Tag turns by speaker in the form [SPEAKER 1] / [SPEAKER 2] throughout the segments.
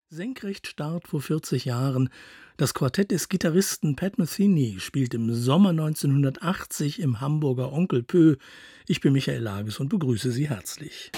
[SPEAKER 1] Senkrechtstart vor 40 Jahren. Das Quartett des Gitarristen Pat Metheny spielt im Sommer 1980 im Hamburger Onkel Pö. Ich bin Michael Lages und begrüße Sie herzlich.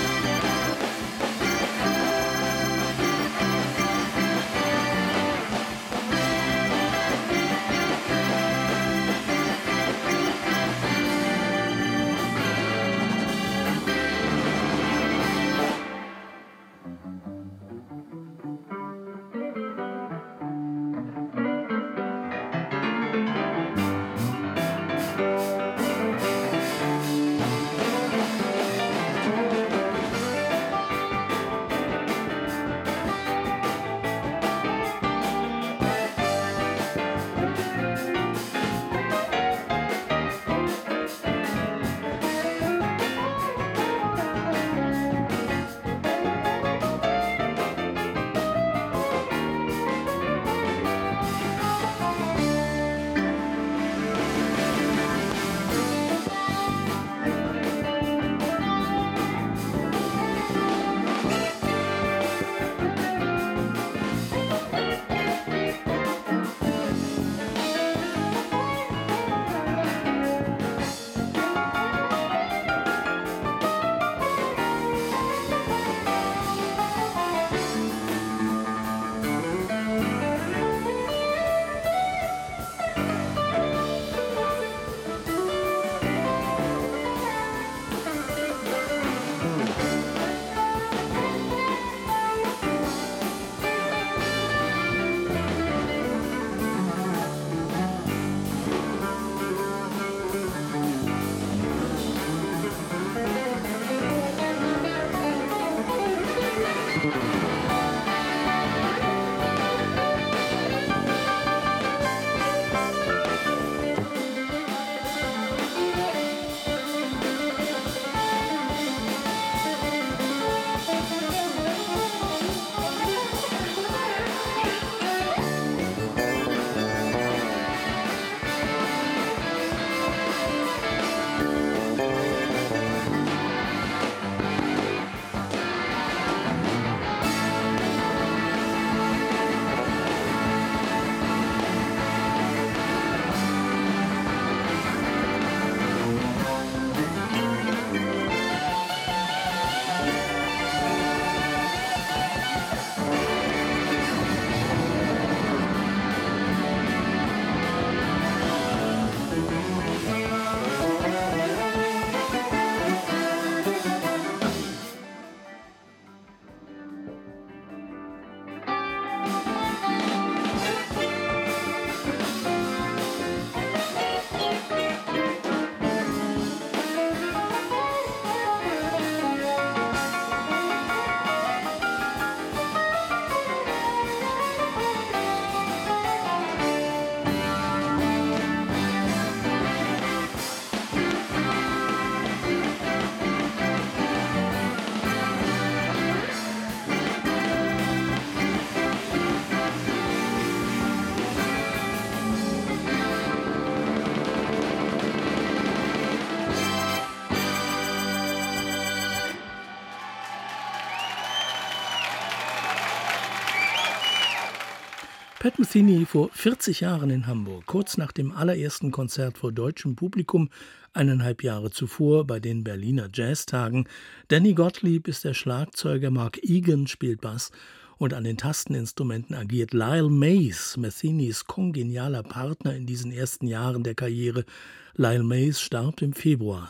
[SPEAKER 1] Pat Metheny vor 40 Jahren in Hamburg, kurz nach dem allerersten Konzert vor deutschem Publikum, 1,5 Jahre zuvor bei den Berliner Jazztagen. Danny Gottlieb ist der Schlagzeuger, Mark Egan spielt Bass und an den Tasteninstrumenten agiert Lyle Mays, Methenys kongenialer Partner in diesen ersten Jahren der Karriere. Lyle Mays starb im Februar,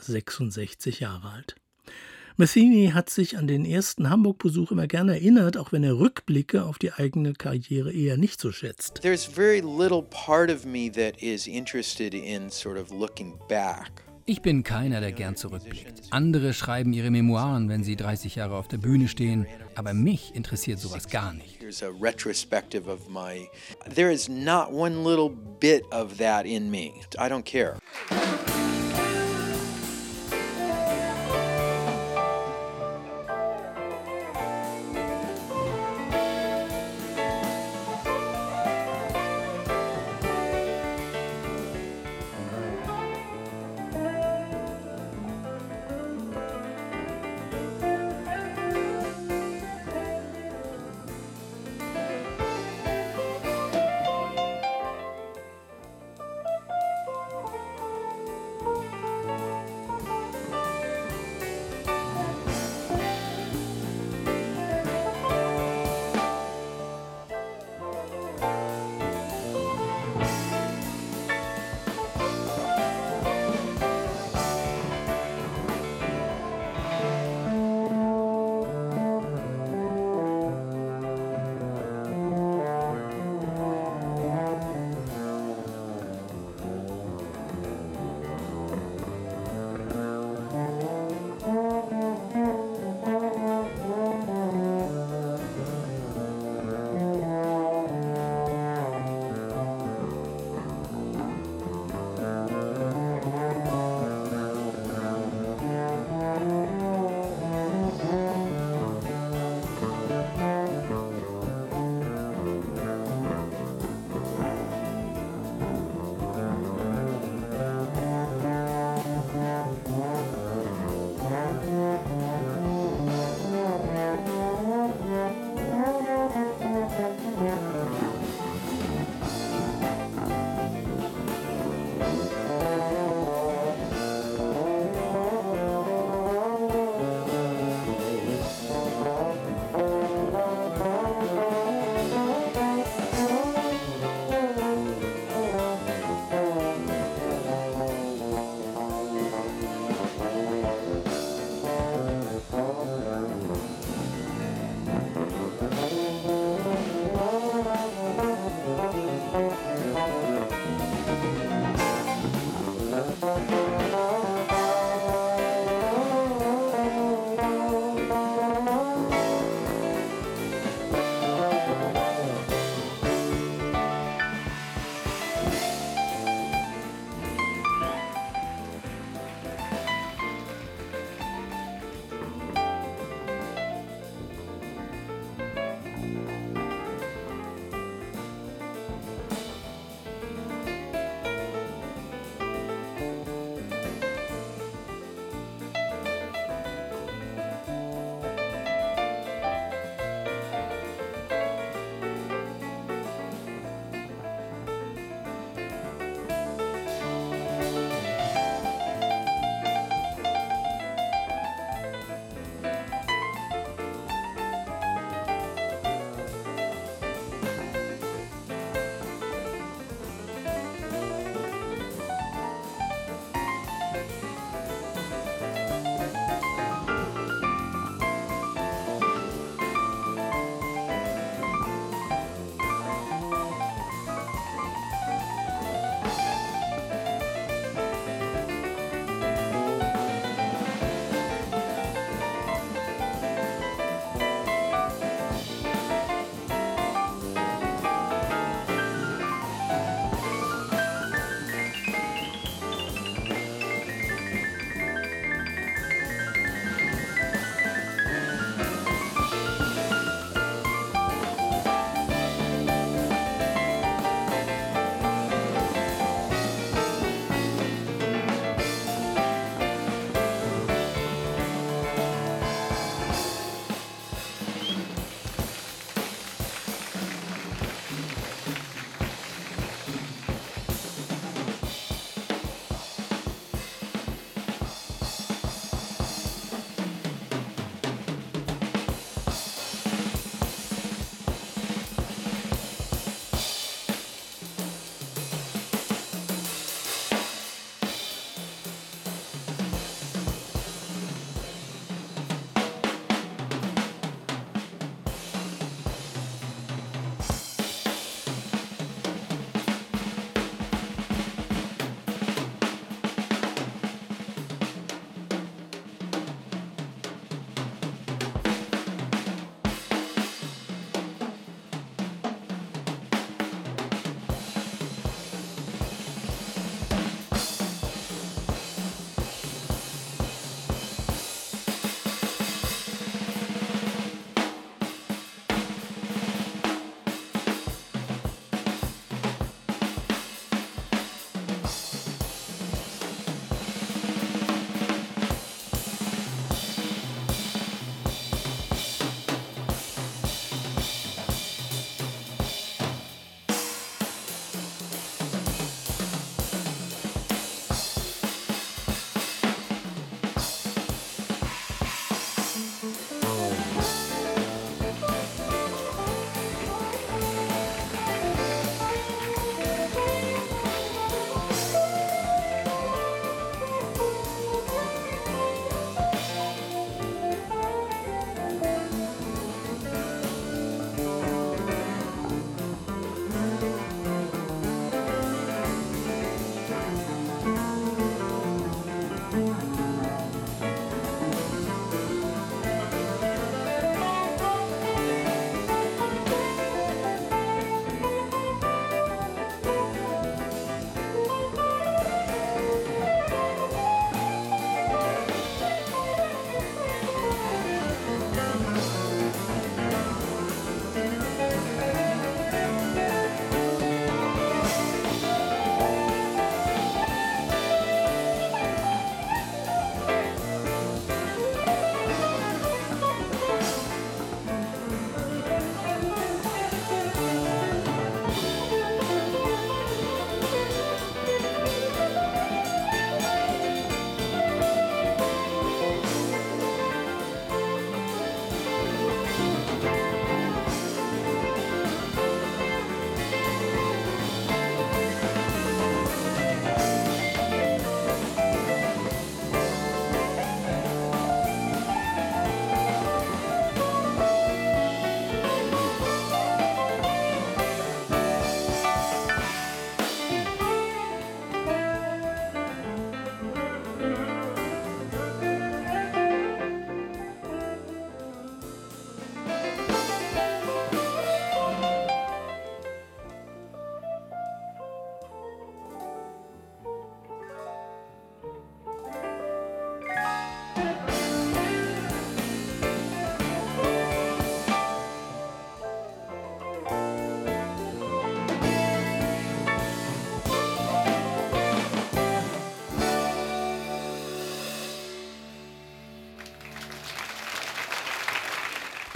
[SPEAKER 1] 66 Jahre alt. Metheny hat sich an den ersten Hamburg-Besuch immer gerne erinnert, auch wenn er Rückblicke auf die eigene Karriere eher nicht so schätzt.
[SPEAKER 2] There's very little part of me that is interested in sort of looking back.
[SPEAKER 3] Ich bin keiner, der gern zurückblickt. Andere schreiben ihre Memoiren, wenn sie 30 Jahre auf der Bühne stehen. Aber mich interessiert sowas gar nicht.
[SPEAKER 2] There's a retrospective of my... There is not one little bit of that in me. I don't care.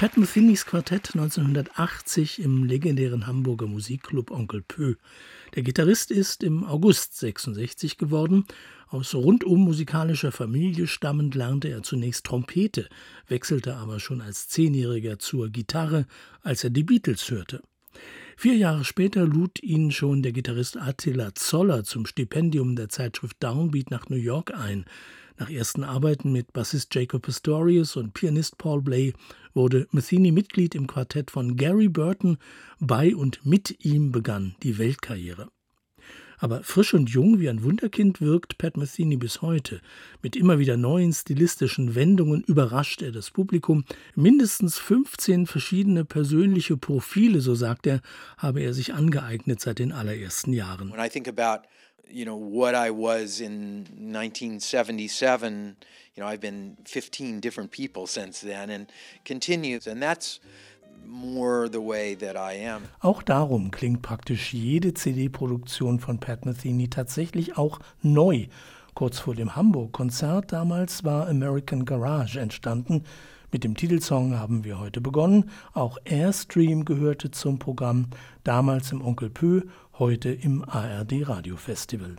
[SPEAKER 1] Pat Metheny's Quartett 1980 im legendären Hamburger Musikclub Onkel Pö. Der Gitarrist ist im August 66 geworden. Aus rundum musikalischer Familie stammend lernte er zunächst Trompete, wechselte aber schon als 10-Jähriger zur Gitarre, als er die Beatles hörte. 4 Jahre später lud ihn schon der Gitarrist Attila Zoller zum Stipendium der Zeitschrift Downbeat nach New York ein. Nach ersten Arbeiten mit Bassist Jacob Pastorius und Pianist Paul Bley wurde Metheny Mitglied im Quartett von Gary Burton. Bei und mit ihm begann die Weltkarriere. Aber frisch und jung wie ein Wunderkind wirkt Pat Metheny bis heute. Mit immer wieder neuen stilistischen Wendungen überrascht er das Publikum. Mindestens 15 verschiedene persönliche Profile, so sagt er, habe er sich angeeignet seit den allerersten Jahren.
[SPEAKER 2] When I think about what I was in 1977, I've been 15 different people since then and continues, and that's more the way that I am.
[SPEAKER 1] Auch darum klingt praktisch jede CD-Produktion von Pat Metheny tatsächlich auch neu. Kurz vor dem Hamburg-Konzert damals war American Garage entstanden. Mit dem Titelsong haben wir heute begonnen. Auch Airstream gehörte zum Programm, damals im Onkel Pö, heute im ARD Radio Festival.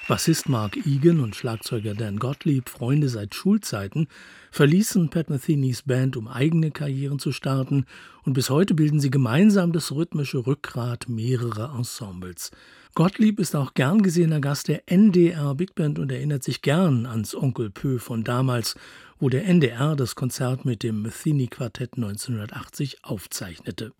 [SPEAKER 1] Bassist Mark Egan und Schlagzeuger Dan Gottlieb, Freunde seit Schulzeiten, verließen Pat Metheny's Band, um eigene Karrieren zu starten, und bis heute bilden sie gemeinsam das rhythmische Rückgrat mehrerer Ensembles. Gottlieb ist auch gern gesehener Gast der NDR Big Band und erinnert sich gern ans Onkel Pö von damals, wo der NDR das Konzert mit dem Metheny Quartett 1980 aufzeichnete.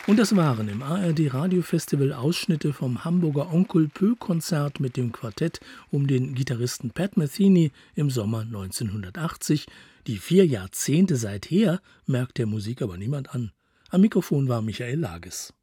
[SPEAKER 1] Und das waren im ARD-Radiofestival Ausschnitte vom Hamburger Onkel-Pö-Konzert mit dem Quartett um den Gitarristen Pat Metheny im Sommer 1980. Die 4 Jahrzehnte seither merkt der Musik aber niemand an. Am Mikrofon war Michael Lages.